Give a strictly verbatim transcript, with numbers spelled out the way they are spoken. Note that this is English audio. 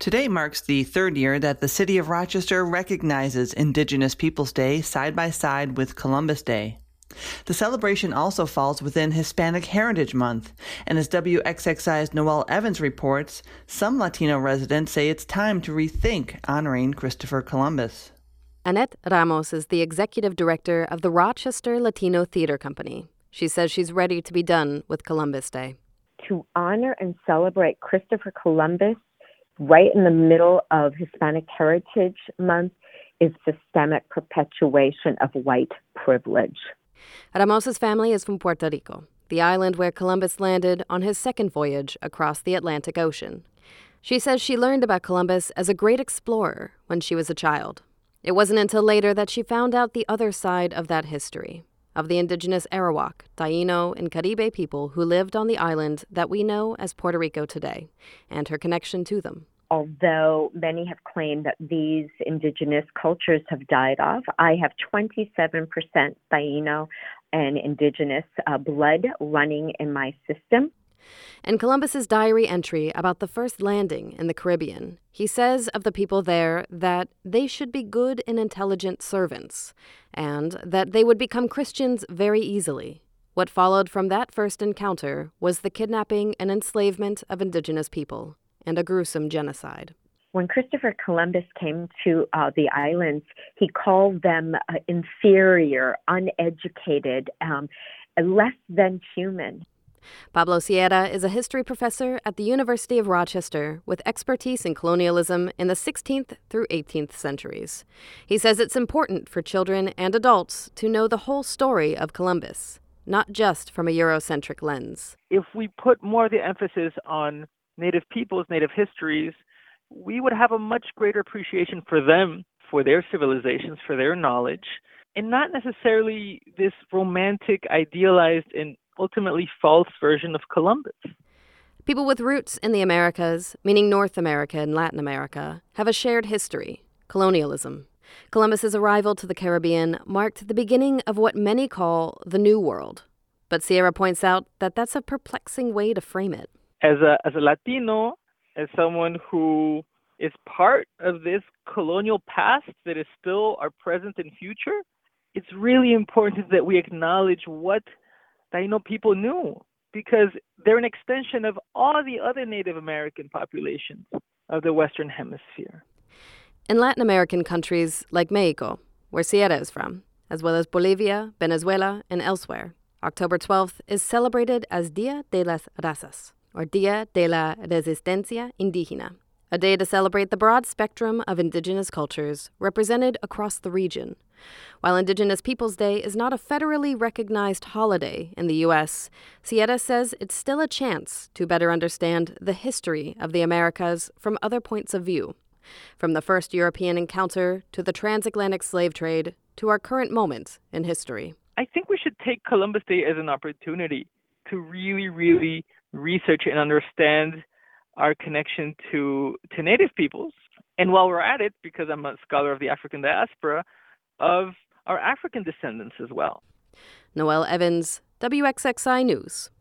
Today marks the third year that the city of Rochester recognizes Indigenous Peoples Day side by side with Columbus Day. The celebration also falls within Hispanic Heritage Month, and as W X X I's Noelle Evans reports, some Latino residents say it's time to rethink honoring Christopher Columbus. Annette Ramos is the executive director of the Rochester Latino Theater Company. She says she's ready to be done with Columbus Day. To honor and celebrate Christopher Columbus right in the middle of Hispanic Heritage Month is systemic perpetuation of white privilege. Ramos's family is from Puerto Rico, the island where Columbus landed on his second voyage across the Atlantic Ocean. She says she learned about Columbus as a great explorer when she was a child. It wasn't until later that she found out the other side of that history, of the indigenous Arawak, Taino, and Caribe people who lived on the island that we know as Puerto Rico today, and her connection to them. Although many have claimed that these indigenous cultures have died off, I have twenty-seven percent Taino and indigenous uh, blood running in my system. In Columbus's diary entry about the first landing in the Caribbean, he says of the people there that they should be good and intelligent servants, and that they would become Christians very easily. What followed from that first encounter was the kidnapping and enslavement of indigenous people, and a gruesome genocide. When Christopher Columbus came to uh, the islands, he called them uh, inferior, uneducated, um, less than human. Pablo Sierra is a history professor at the University of Rochester with expertise in colonialism in the sixteenth through eighteenth centuries. He says it's important for children and adults to know the whole story of Columbus, not just from a Eurocentric lens. If we put more of the emphasis on Native peoples, Native histories, we would have a much greater appreciation for them, for their civilizations, for their knowledge, and not necessarily this romantic, idealized, and ultimately false version of Columbus. People with roots in the Americas, meaning North America and Latin America, have a shared history, colonialism. Columbus's arrival to the Caribbean marked the beginning of what many call the New World. But Sierra points out that that's a perplexing way to frame it. As a as a Latino, as someone who is part of this colonial past that is still our present and future, it's really important that we acknowledge what Taino people knew, because they're an extension of all the other Native American populations of the Western Hemisphere. In Latin American countries like Mexico, where Sierra is from, as well as Bolivia, Venezuela, and elsewhere, October twelfth is celebrated as Día de las Razas, or Día de la Resistencia Indígena, a day to celebrate the broad spectrum of indigenous cultures represented across the region. While Indigenous Peoples Day is not a federally recognized holiday in the U S, Sierra says it's still a chance to better understand the history of the Americas from other points of view, from the first European encounter to the transatlantic slave trade to our current moment in history. I think we should take Columbus Day as an opportunity to really, really research and understand our connection to, to Native peoples. And while we're at it, because I'm a scholar of the African diaspora, of our African descendants as well. Noelle Evans, W X X I News.